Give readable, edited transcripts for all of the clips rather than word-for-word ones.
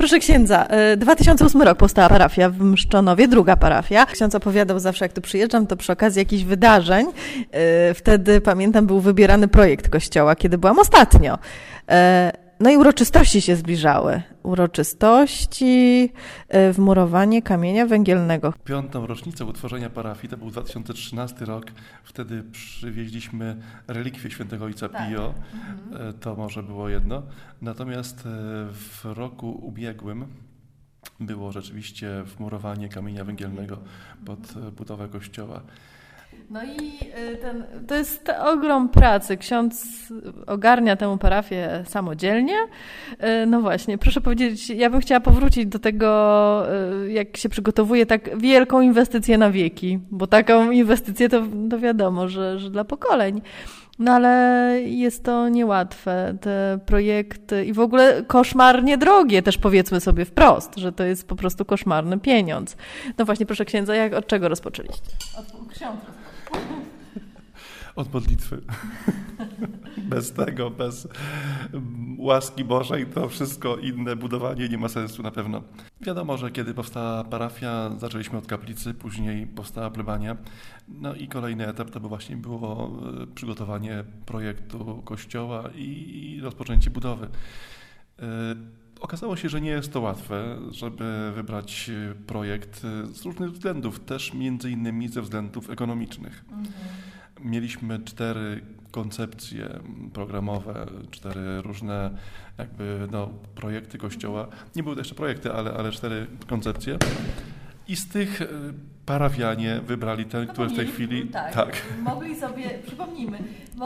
Proszę księdza, 2008 rok powstała parafia w Mszczonowie, druga parafia. Ksiądz opowiadał zawsze, jak tu przyjeżdżam, to przy okazji jakichś wydarzeń. Wtedy, pamiętam, był wybierany projekt kościoła, kiedy byłam ostatnio. No i uroczystości się zbliżały. Uroczystości, wmurowanie kamienia węgielnego. 5. rocznicę utworzenia parafii, to był 2013 rok. Wtedy przywieźliśmy relikwie świętego Ojca Pio. To może było jedno. Natomiast w roku ubiegłym było rzeczywiście wmurowanie kamienia węgielnego pod budowę kościoła. No i to jest ogrom pracy. Ksiądz ogarnia tę parafię samodzielnie. No właśnie, proszę powiedzieć, ja bym chciała powrócić do tego, jak się przygotowuje tak wielką inwestycję na wieki, bo taką inwestycję to wiadomo, że dla pokoleń. No ale jest to niełatwe, te projekty i w ogóle koszmarnie drogie, też powiedzmy sobie wprost, że to jest po prostu koszmarny pieniądz. No właśnie, proszę księdza, od czego rozpoczęliście? Od ksiądz rozpoczął. Od modlitwy. Bez łaski Bożej to wszystko inne budowanie nie ma sensu na pewno. Wiadomo, że kiedy powstała parafia, zaczęliśmy od kaplicy, później powstała plebania. No i kolejny etap to było przygotowanie projektu kościoła i rozpoczęcie budowy. Okazało się, że nie jest to łatwe, żeby wybrać projekt z różnych względów, też między innymi ze względów ekonomicznych. Mieliśmy 4 koncepcje programowe, 4 różne projekty kościoła. Nie były to jeszcze projekty, ale 4 koncepcje. I z tych parafianie wybrali ten, który w tej chwili... Tak. Mogli sobie, przypomnijmy,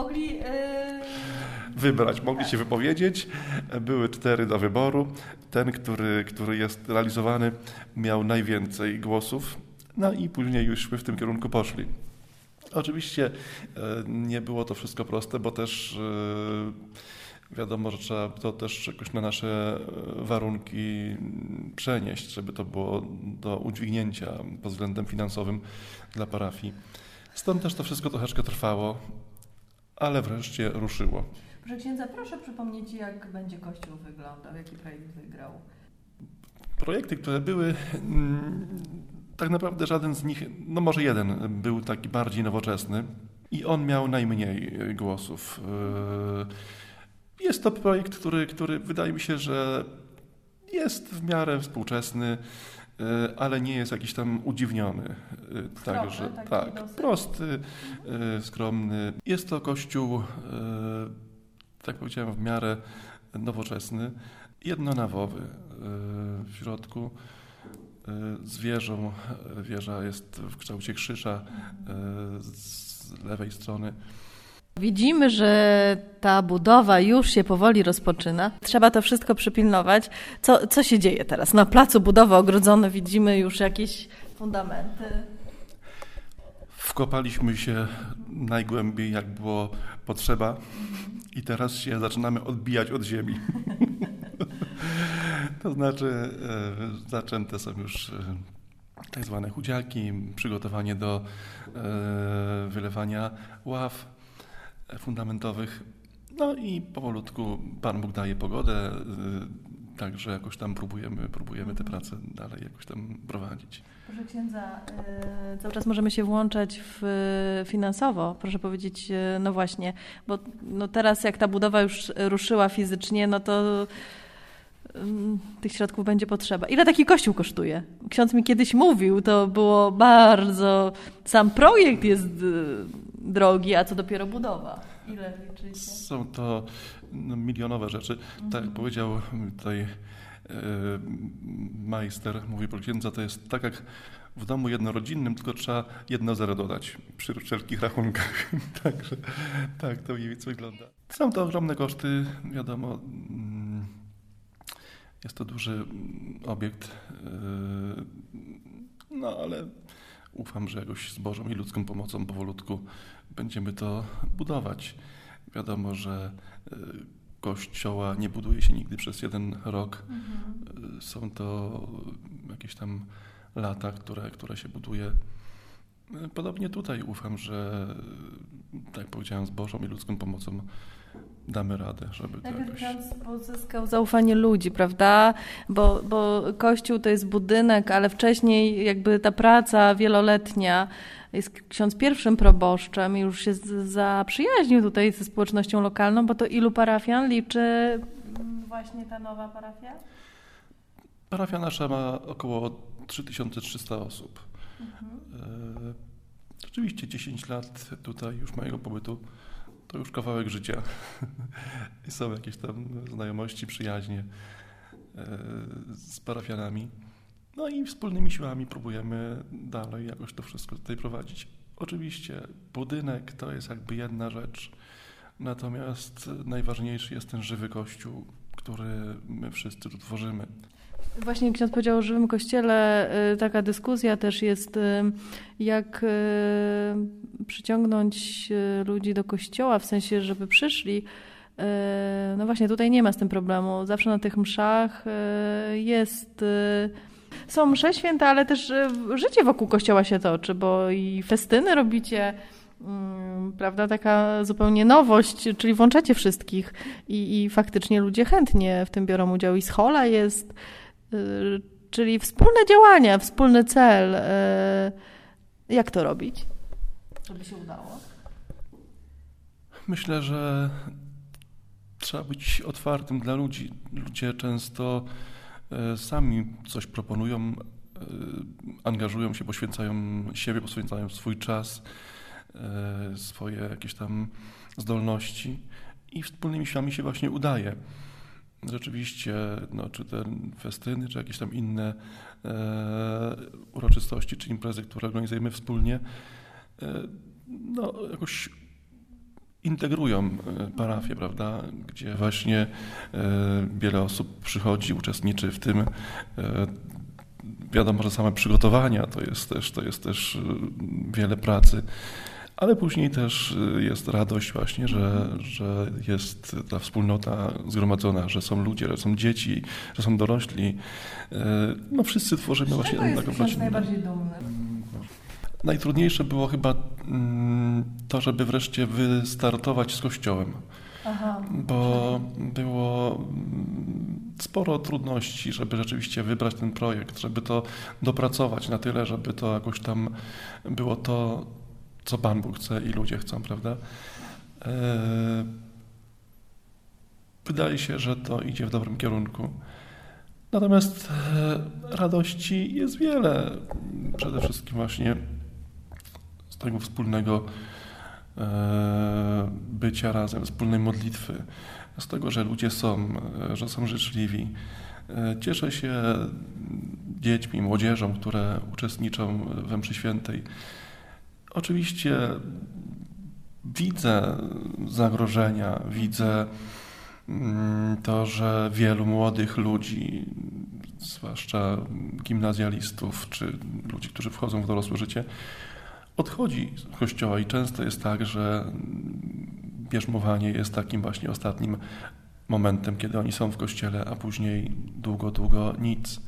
mogli się wypowiedzieć. Były 4 do wyboru. Ten, który jest realizowany, miał najwięcej głosów. No i później już w tym kierunku poszli. Oczywiście nie było to wszystko proste, bo też wiadomo, że trzeba to też jakoś na nasze warunki przenieść, żeby to było do udźwignięcia pod względem finansowym dla parafii. Stąd też to wszystko troszeczkę trwało, ale wreszcie ruszyło. Proszę księdza, proszę przypomnieć, jak będzie Kościół wyglądał, jaki projekt wygrał. Projekty, które były... Tak naprawdę żaden z nich, no może jeden, był taki bardziej nowoczesny i on miał najmniej głosów. Jest to projekt, który wydaje mi się, że jest w miarę współczesny, ale nie jest jakiś tam udziwniony. Także prosty, skromny. Jest to kościół, tak powiedziałem, w miarę nowoczesny, jednonawowy w środku. Z wieżą. Wieża jest w kształcie krzyża z lewej strony. Widzimy, że ta budowa już się powoli rozpoczyna. Trzeba to wszystko przypilnować. Co się dzieje teraz? Na placu budowy ogrodzone widzimy już jakieś fundamenty. Wkopaliśmy się najgłębiej, jak było potrzeba i teraz się zaczynamy odbijać od ziemi. To znaczy zaczęte są już tak zwane chudziaki, przygotowanie do wylewania ław fundamentowych. No i powolutku Pan Bóg daje pogodę, także jakoś tam próbujemy te prace dalej jakoś tam prowadzić. Proszę księdza, cały czas możemy się włączać finansowo, proszę powiedzieć, no właśnie, bo no teraz jak ta budowa już ruszyła fizycznie, no to tych środków będzie potrzeba. Ile taki kościół kosztuje? Ksiądz mi kiedyś mówił, to było bardzo... Sam projekt jest drogi, a co dopiero budowa. Ile liczycie? Są to milionowe rzeczy. Tak jak powiedział tutaj majster, mówi pro księdza, to jest tak jak w domu jednorodzinnym, tylko trzeba 1 zero dodać przy wszelkich rachunkach. Także tak to mniej więcej wygląda. Są to ogromne koszty, wiadomo. Jest to duży obiekt, no ale ufam, że jakoś z Bożą i ludzką pomocą powolutku będziemy to budować. Wiadomo, że kościoła nie buduje się nigdy przez 1 rok. Są to jakieś tam lata, które się buduje. Podobnie tutaj ufam, że tak jak powiedziałem, z Bożą i ludzką pomocą damy radę, żeby to jakoś... Ksiądz pozyskał zaufanie ludzi, prawda? Bo Kościół to jest budynek, ale wcześniej jakby ta praca wieloletnia, jest ksiądz pierwszym proboszczem i już się zaprzyjaźnił tutaj ze społecznością lokalną, bo to ilu parafian liczy właśnie ta nowa parafia? Parafia nasza ma około 3300 osób. Rzeczywiście 10 lat tutaj już mojego pobytu to już kawałek życia. I są jakieś tam znajomości, przyjaźnie z parafianami. No i wspólnymi siłami próbujemy dalej jakoś to wszystko tutaj prowadzić. Oczywiście budynek to jest jakby jedna rzecz, natomiast najważniejszy jest ten żywy Kościół, który my wszyscy tu tworzymy. Właśnie ksiądz powiedział o żywym Kościele. Taka dyskusja też jest, jak przyciągnąć ludzi do Kościoła, w sensie, żeby przyszli. No właśnie, tutaj nie ma z tym problemu. Zawsze na tych mszach są msze święte, ale też życie wokół Kościoła się toczy, bo i festyny robicie, prawda, taka zupełnie nowość, czyli włączacie wszystkich i faktycznie ludzie chętnie w tym biorą udział. I schola jest, czyli wspólne działania, wspólny cel. Jak to robić, żeby się udało? Myślę, że trzeba być otwartym dla ludzi. Ludzie często sami coś proponują, angażują się, poświęcają siebie, poświęcają swój czas, swoje jakieś tam zdolności i wspólnymi siłami się właśnie udaje. Rzeczywiście, czy te festyny, czy jakieś tam inne uroczystości, czy imprezy, które organizujemy wspólnie, jakoś integrują parafię, prawda, gdzie właśnie wiele osób przychodzi, uczestniczy w tym. Wiadomo, że same przygotowania to jest też wiele pracy, ale później też jest radość właśnie, że jest ta wspólnota zgromadzona, że są ludzie, że są dzieci, że są dorośli. Wszyscy tworzymy właśnie taką rodzinę. Najbardziej dumny? Najtrudniejsze było chyba to, żeby wreszcie wystartować z Kościołem. Bo było sporo trudności, żeby rzeczywiście wybrać ten projekt, żeby to dopracować na tyle, żeby to jakoś tam było to, co Pan Bóg chce i ludzie chcą, prawda? Wydaje się, że to idzie w dobrym kierunku. Natomiast radości jest wiele. Przede wszystkim właśnie z tego wspólnego bycia razem, wspólnej modlitwy, z tego, że ludzie że są życzliwi. Cieszę się dziećmi, młodzieżą, które uczestniczą we mszy świętej. Oczywiście widzę zagrożenia, widzę to, że wielu młodych ludzi, zwłaszcza gimnazjalistów czy ludzi, którzy wchodzą w dorosłe życie, odchodzi z Kościoła i często jest tak, że bierzmowanie jest takim właśnie ostatnim momentem, kiedy oni są w Kościele, a później długo, długo nic.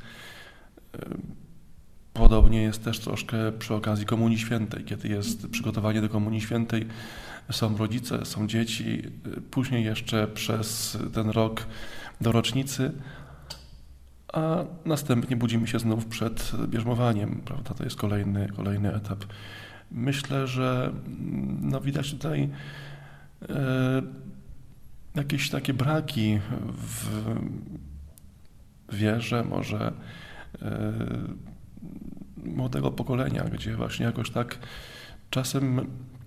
Podobnie jest też troszkę przy okazji Komunii Świętej, kiedy jest przygotowanie do Komunii Świętej, są rodzice, są dzieci, później jeszcze przez ten rok do rocznicy, a następnie budzimy się znów przed bierzmowaniem, prawda? To jest kolejny etap. Myślę, że widać tutaj jakieś takie braki w wierze może młodego pokolenia, gdzie właśnie jakoś tak czasem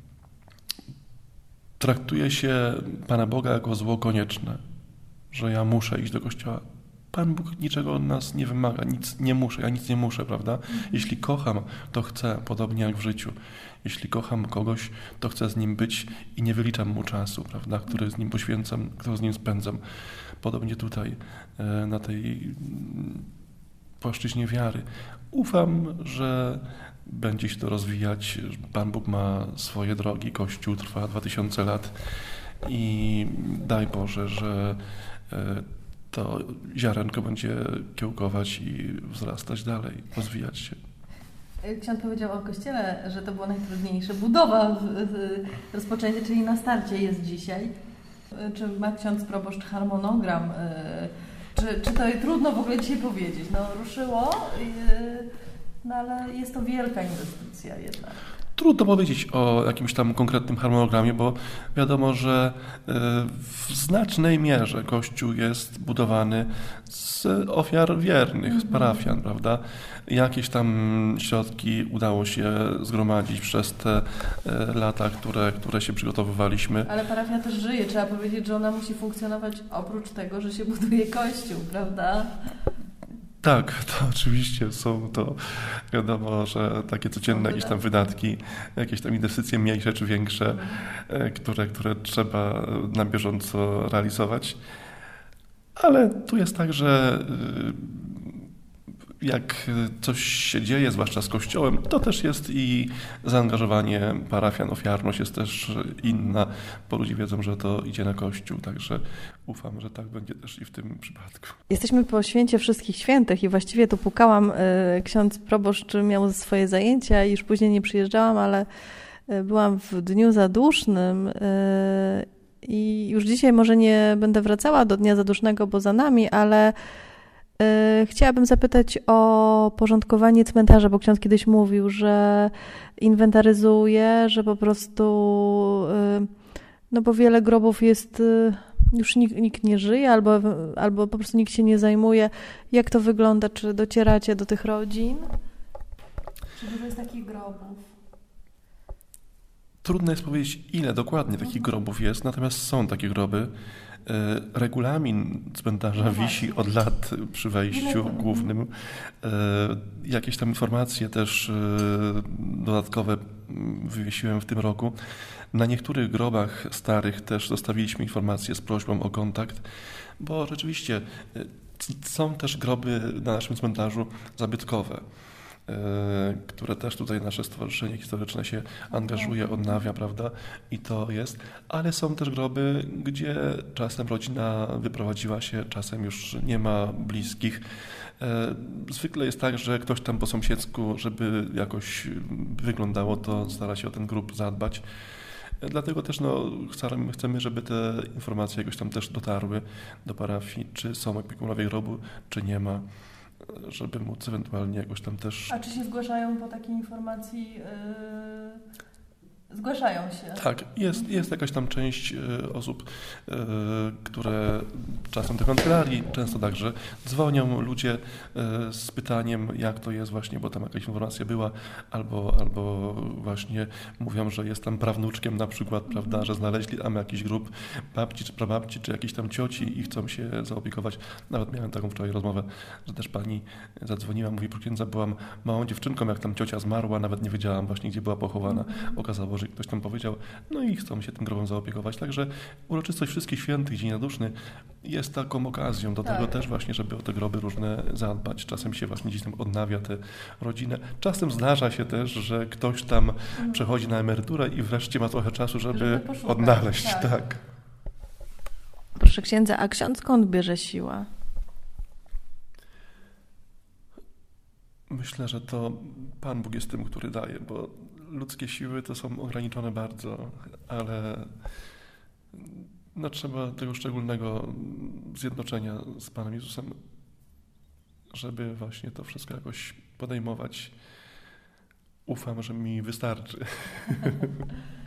traktuje się Pana Boga jako zło konieczne, że ja muszę iść do Kościoła. Pan Bóg niczego od nas nie wymaga, nic nie muszę, ja nic nie muszę, prawda? Jeśli kocham, to chcę, podobnie jak w życiu. Jeśli kocham kogoś, to chcę z nim być i nie wyliczam mu czasu, prawda, który z nim poświęcam, który z nim spędzam. Podobnie tutaj, na tej płaszczyźnie wiary. Ufam, że będzie się to rozwijać. Pan Bóg ma swoje drogi, Kościół trwa 2000 lat i daj Boże, że to ziarenko będzie kiełkować i wzrastać dalej, rozwijać się. Ksiądz powiedział o kościele, że to było najtrudniejsze. Budowa, rozpoczęcie, czyli na starcie jest dzisiaj. Czy ma ksiądz proboszcz harmonogram? Czy to trudno w ogóle dzisiaj powiedzieć? No ruszyło, no ale jest to wielka inwestycja jednak. Trudno powiedzieć o jakimś tam konkretnym harmonogramie, bo wiadomo, że w znacznej mierze Kościół jest budowany z ofiar wiernych, z parafian, prawda? Jakieś tam środki udało się zgromadzić przez te lata, które się przygotowywaliśmy. Ale parafia też żyje. Trzeba powiedzieć, że ona musi funkcjonować oprócz tego, że się buduje Kościół, prawda? Tak, to oczywiście są to, wiadomo, że takie codzienne jakieś tam wydatki, jakieś tam inwestycje mniejsze czy większe, które trzeba na bieżąco realizować. Ale tu jest tak, że jak coś się dzieje, zwłaszcza z Kościołem, to też jest i zaangażowanie parafian, ofiarność jest też inna, bo ludzie wiedzą, że to idzie na Kościół, także ufam, że tak będzie też i w tym przypadku. Jesteśmy po święcie Wszystkich Świętych i właściwie tu pukałam, ksiądz proboszcz miał swoje zajęcia i już później nie przyjeżdżałam, ale byłam w dniu zadusznym i już dzisiaj może nie będę wracała do Dnia Zadusznego, bo za nami, ale chciałabym zapytać o porządkowanie cmentarza, bo ksiądz kiedyś mówił, że inwentaryzuje, że po prostu, no bo wiele grobów jest, już nikt nie żyje, albo po prostu nikt się nie zajmuje. Jak to wygląda? Czy docieracie do tych rodzin? Czy dużo jest takich grobów? Trudno jest powiedzieć, ile dokładnie takich grobów jest, natomiast są takie groby. Regulamin cmentarza wisi od lat przy wejściu głównym. Jakieś tam informacje też dodatkowe wywiesiłem w tym roku. Na niektórych grobach starych też zostawiliśmy informacje z prośbą o kontakt, bo rzeczywiście są też groby na naszym cmentarzu zabytkowe, które też tutaj nasze Stowarzyszenie Historyczne się angażuje, odnawia, prawda? I to jest. Ale są też groby, gdzie czasem rodzina wyprowadziła się, czasem już nie ma bliskich. Zwykle jest tak, że ktoś tam po sąsiedzku, żeby jakoś wyglądało, to stara się o ten grób zadbać. Dlatego też chcemy, żeby te informacje jakoś tam też dotarły do parafii, czy są opiekunowie grobu, czy nie ma, żeby móc ewentualnie jakoś tam też... A czy się zgłaszają po takiej informacji? Zgłaszają się. Tak, jest jakaś tam część osób, które czasem do kancelarii, często także dzwonią ludzie z pytaniem, jak to jest właśnie, bo tam jakaś informacja była, albo właśnie mówią, że jest tam prawnuczkiem na przykład, prawda, że znaleźli tam jakiś grób babci czy prababci, czy jakiejś tam cioci i chcą się zaopiekować. Nawet miałem taką wczoraj rozmowę, że też pani zadzwoniła, mówi, proszę księdza, byłam małą dziewczynką, jak tam ciocia zmarła, nawet nie wiedziałam właśnie, gdzie była pochowana. Okazało, że ktoś tam powiedział, no i chcą się tym grobem zaopiekować. Także uroczystość Wszystkich Świętych, Dzień Zaduszny jest taką okazją do tego też właśnie, żeby o te groby różne zadbać. Czasem się właśnie gdzieś tam odnawia tę rodzinę. Czasem zdarza się też, że ktoś tam przechodzi na emeryturę i wreszcie ma trochę czasu, żeby odnaleźć. Tak. Proszę księdza, a ksiądz skąd bierze siłę? Myślę, że to Pan Bóg jest tym, który daje, bo ludzkie siły to są ograniczone bardzo, ale trzeba tego szczególnego zjednoczenia z Panem Jezusem, żeby właśnie to wszystko jakoś podejmować. Ufam, że mi wystarczy.